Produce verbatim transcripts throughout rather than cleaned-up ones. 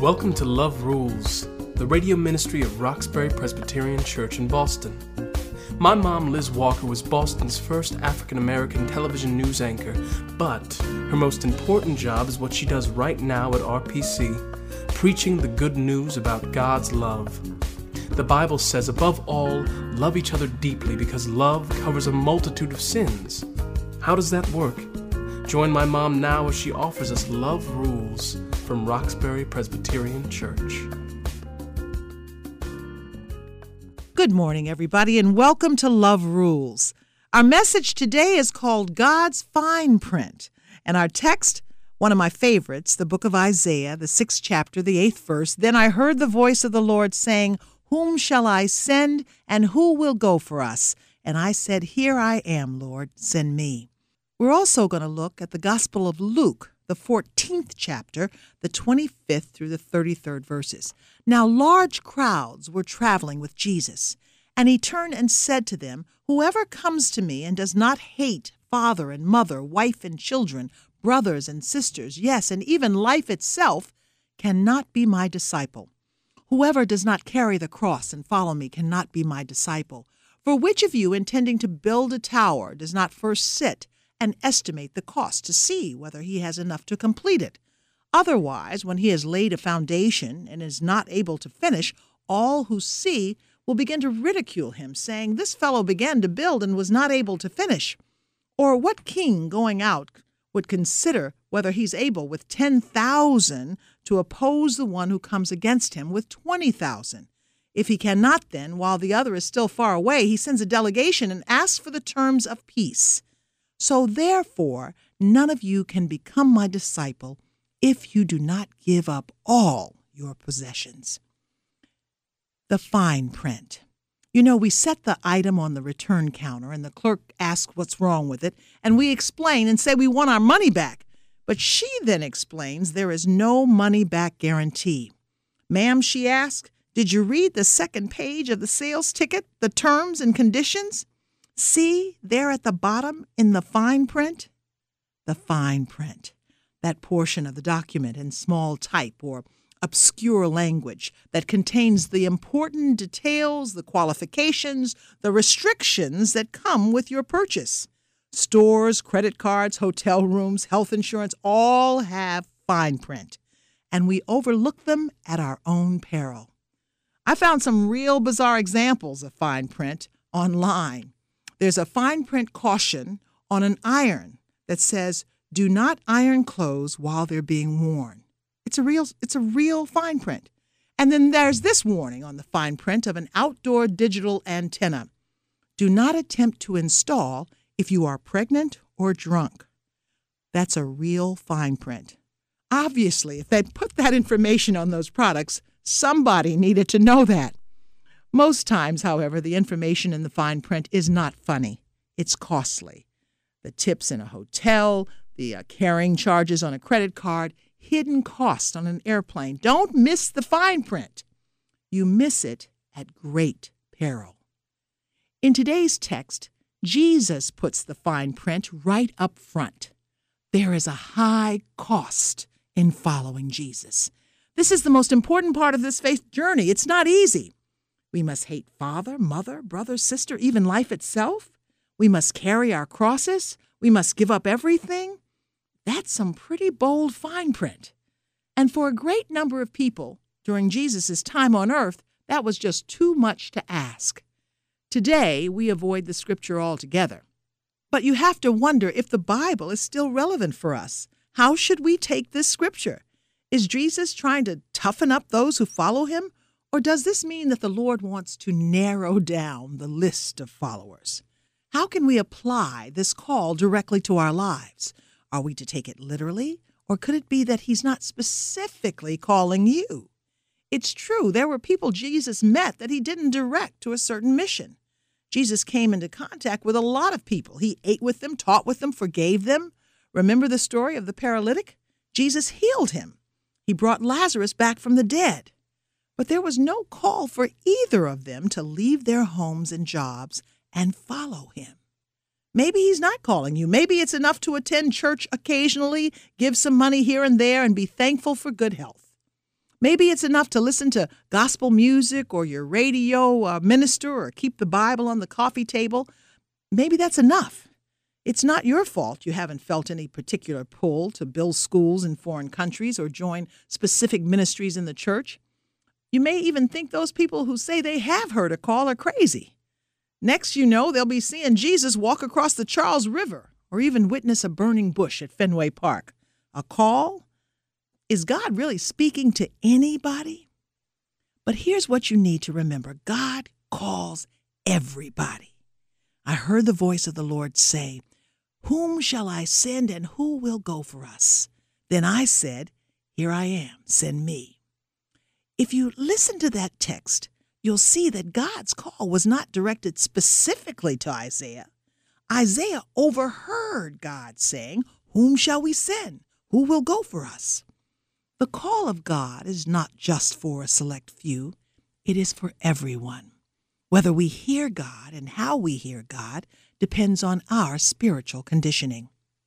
Welcome to Love Rules, the radio ministry of Roxbury Presbyterian Church in Boston. My mom, Liz Walker, was Boston's first African-American television news anchor, but her most important job is what she does right now at R P C, preaching the good news about God's love. The Bible says, above all, love each other deeply because love covers a multitude of sins. How does that work? Join my mom now as she offers us Love Rules from Roxbury Presbyterian Church. Good morning, everybody, and welcome to Love Rules. Our message today is called God's Fine Print, and our text, one of my favorites, the book of Isaiah, the sixth chapter, the eighth verse. Then I heard the voice of the Lord saying, "Whom shall I send, and who will go for us?" And I said, "Here I am, Lord, send me." We're also going to look at the Gospel of Luke, the fourteenth chapter, the twenty-fifth through the thirty-third verses. Now large crowds were traveling with Jesus, and he turned and said to them, "Whoever comes to me and does not hate father and mother, wife and children, brothers and sisters, yes, and even life itself, cannot be my disciple. Whoever does not carry the cross and follow me cannot be my disciple. For which of you, intending to build a tower, does not first sit and estimate the cost to see whether he has enough to complete it? Otherwise, when he has laid a foundation and is not able to finish, all who see will begin to ridicule him, saying, 'This fellow began to build and was not able to finish.' Or what king going out would consider whether he's able with ten thousand to oppose the one who comes against him with twenty thousand? If he cannot, then, while the other is still far away, he sends a delegation and asks for the terms of peace. So therefore, none of you can become my disciple if you do not give up all your possessions." The fine print. You know, we set the item on the return counter and the clerk asks what's wrong with it, and we explain and say we want our money back. But she then explains there is no money-back guarantee. "Ma'am," she asks, "did you read the second page of the sales ticket, the terms and conditions? See there at the bottom in the fine print?" The fine print, that portion of the document in small type or obscure language that contains the important details, the qualifications, the restrictions that come with your purchase. Stores, credit cards, hotel rooms, health insurance, all have fine print, and we overlook them at our own peril. I found some real bizarre examples of fine print online. There's a fine print caution on an iron that says, "Do not iron clothes while they're being worn." It's a real, it's a real fine print. And then there's this warning on the fine print of an outdoor digital antenna. "Do not attempt to install if you are pregnant or drunk." That's a real fine print. Obviously, if they put that information on those products, somebody needed to know that. Most times, however, the information in the fine print is not funny. It's costly. The tips in a hotel, the uh, carrying charges on a credit card, hidden cost on an airplane. Don't miss the fine print. You miss it at great peril. In today's text, Jesus puts the fine print right up front. There is a high cost in following Jesus. This is the most important part of this faith journey. It's not easy. We must hate father, mother, brother, sister, even life itself. We must carry our crosses. We must give up everything. That's some pretty bold fine print. And for a great number of people during Jesus' time on earth, that was just too much to ask. Today, we avoid the scripture altogether. But you have to wonder if the Bible is still relevant for us. How should we take this scripture? Is Jesus trying to toughen up those who follow him? Or does this mean that the Lord wants to narrow down the list of followers? How can we apply this call directly to our lives? Are we to take it literally, or could it be that he's not specifically calling you? It's true, there were people Jesus met that he didn't direct to a certain mission. Jesus came into contact with a lot of people. He ate with them, taught with them, forgave them. Remember the story of the paralytic? Jesus healed him. He brought Lazarus back from the dead. But there was no call for either of them to leave their homes and jobs and follow him. Maybe he's not calling you. Maybe it's enough to attend church occasionally, give some money here and there, and be thankful for good health. Maybe it's enough to listen to gospel music or your radio uh, minister or keep the Bible on the coffee table. Maybe that's enough. It's not your fault you haven't felt any particular pull to build schools in foreign countries or join specific ministries in the church. You may even think those people who say they have heard a call are crazy. Next, you know, they'll be seeing Jesus walk across the Charles River or even witness a burning bush at Fenway Park. A call? Is God really speaking to anybody? But here's what you need to remember. God calls everybody. I heard the voice of the Lord say, "Whom shall I send and who will go for us?" Then I said, "Here I am, send me." If you listen to that text, you'll see that God's call was not directed specifically to Isaiah. Isaiah overheard God saying, "Whom shall we send? Who will go for us?" The call of God is not just for a select few. It is for everyone. Whether we hear God and how we hear God depends on our spiritual conditioning.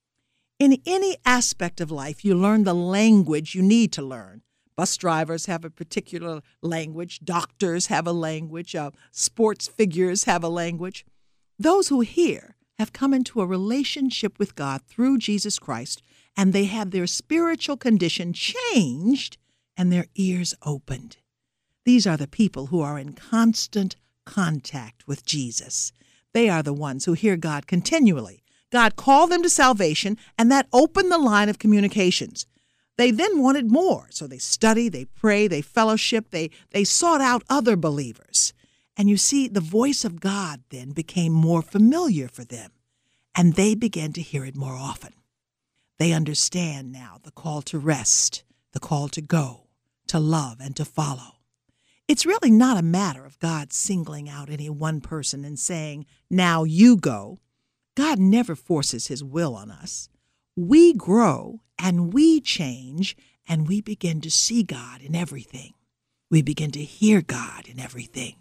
In any aspect of life, you learn the language you need to learn. Bus drivers have a particular language. Doctors have a language. Uh, sports figures have a language. Those who hear have come into a relationship with God through Jesus Christ, and they have their spiritual condition changed and their ears opened. These are the people who are in constant contact with Jesus. They are the ones who hear God continually. God called them to salvation, and that opened the line of communications. They then wanted more, so they study, they pray, they fellowship, they, they sought out other believers. And you see, the voice of God then became more familiar for them, and they began to hear it more often. They understand now the call to rest, the call to go, to love, and to follow. It's really not a matter of God singling out any one person and saying, "Now you go." God never forces his will on us. We grow and we change, and we begin to see God in everything. We begin to hear God in everything.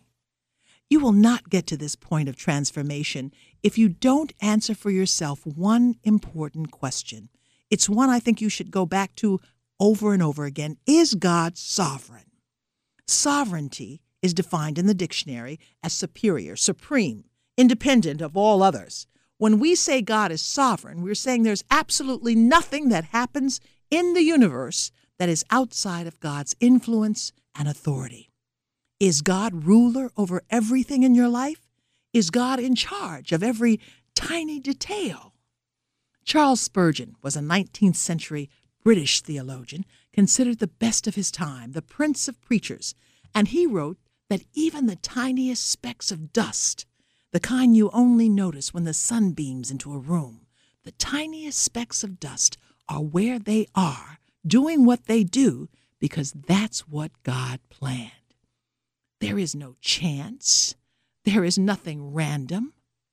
You will not get to this point of transformation if you don't answer for yourself one important question. It's one I think you should go back to over and over again. Is God sovereign? Sovereignty is defined in the dictionary as superior, supreme, independent of all others. When we say God is sovereign, we're saying there's absolutely nothing that happens in the universe that is outside of God's influence and authority. Is God ruler over everything in your life? Is God in charge of every tiny detail? Charles Spurgeon was a nineteenth century British theologian, considered the best of his time, the prince of preachers, and he wrote that even the tiniest specks of dust, the kind you only notice when the sun beams into a room, the tiniest specks of dust are where they are, doing what they do, because that's what God planned. There is no chance. There is nothing random.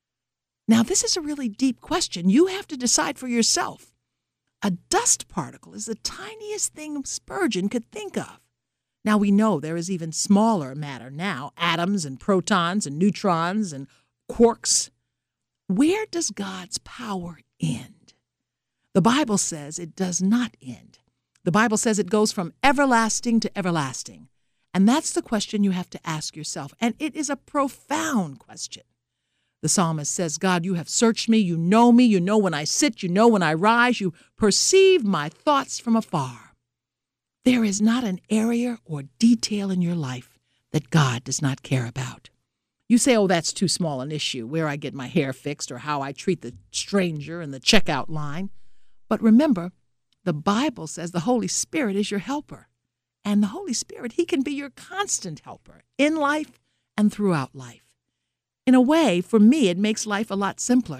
Now, this is a really deep question. You have to decide for yourself. A dust particle is the tiniest thing Spurgeon could think of. Now, we know there is even smaller matter now, atoms and protons and neutrons and quarks. Where does God's power end? The Bible says it does not end. The Bible says it goes from everlasting to everlasting. And that's the question you have to ask yourself. And it is a profound question. The psalmist says, "God, you have searched me. You know me. You know when I sit. You know when I rise. You perceive my thoughts from afar." There is not an area or detail in your life that God does not care about. You say, "Oh, that's too small an issue, where I get my hair fixed or how I treat the stranger in the checkout line." But remember, the Bible says the Holy Spirit is your helper. And the Holy Spirit, he can be your constant helper in life and throughout life. In a way, for me, it makes life a lot simpler.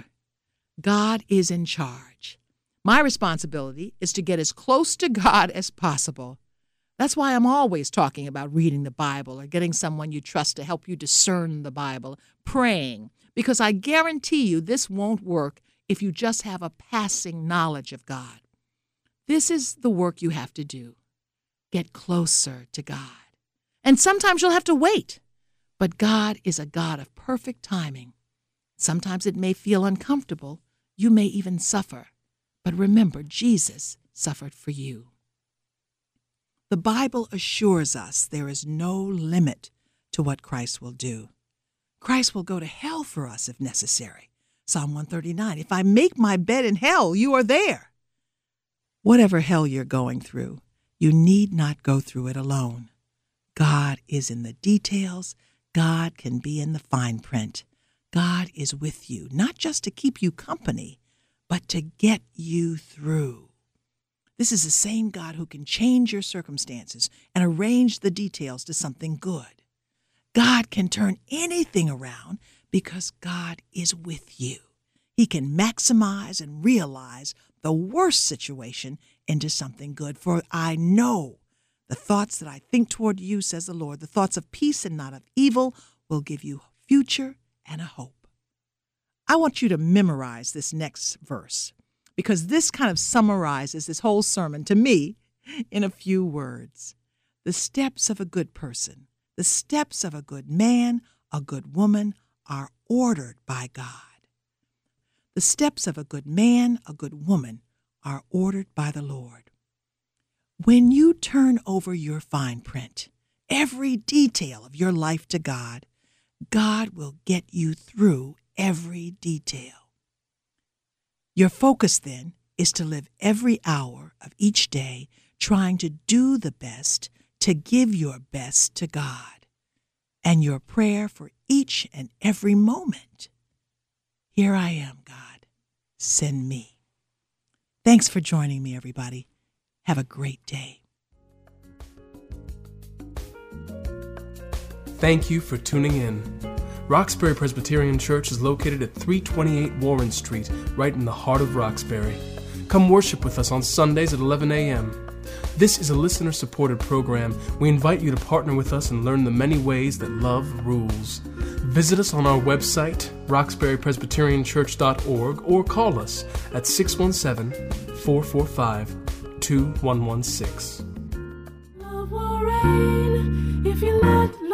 God is in charge. My responsibility is to get as close to God as possible. That's why I'm always talking about reading the Bible or getting someone you trust to help you discern the Bible, praying, because I guarantee you this won't work if you just have a passing knowledge of God. This is the work you have to do. Get closer to God. And sometimes you'll have to wait. But God is a God of perfect timing. Sometimes it may feel uncomfortable. You may even suffer. But remember, Jesus suffered for you. The Bible assures us there is no limit to what Christ will do. Christ will go to hell for us if necessary. Psalm one thirty-nine, if I make my bed in hell, you are there. Whatever hell you're going through, you need not go through it alone. God is in the details. God can be in the fine print. God is with you, not just to keep you company, but to get you through. This is the same God who can change your circumstances and arrange the details to something good. God can turn anything around because God is with you. He can maximize and realize the worst situation into something good. For I know the thoughts that I think toward you, says the Lord, the thoughts of peace and not of evil, will give you future and a hope. I want you to memorize this next verse because this kind of summarizes this whole sermon to me in a few words. The steps of a good person, the steps of a good man, a good woman are ordered by God. The steps of a good man, a good woman are ordered by the Lord. When you turn over your fine print, every detail of your life to God, God will get you through every detail. Your focus then is to live every hour of each day trying to do the best, to give your best to God, and your prayer for each and every moment. Here I am, God. Send me. Thanks for joining me, everybody. Have a great day. Thank you for tuning in. Roxbury Presbyterian Church is located at three twenty-eight Warren Street, right in the heart of Roxbury. Come worship with us on Sundays at eleven a.m. This is a listener-supported program. We invite you to partner with us and learn the many ways that love rules. Visit us on our website, roxbury presbyterian church dot org, or call us at six one seven, four four five, two one one six. Love will reign if you let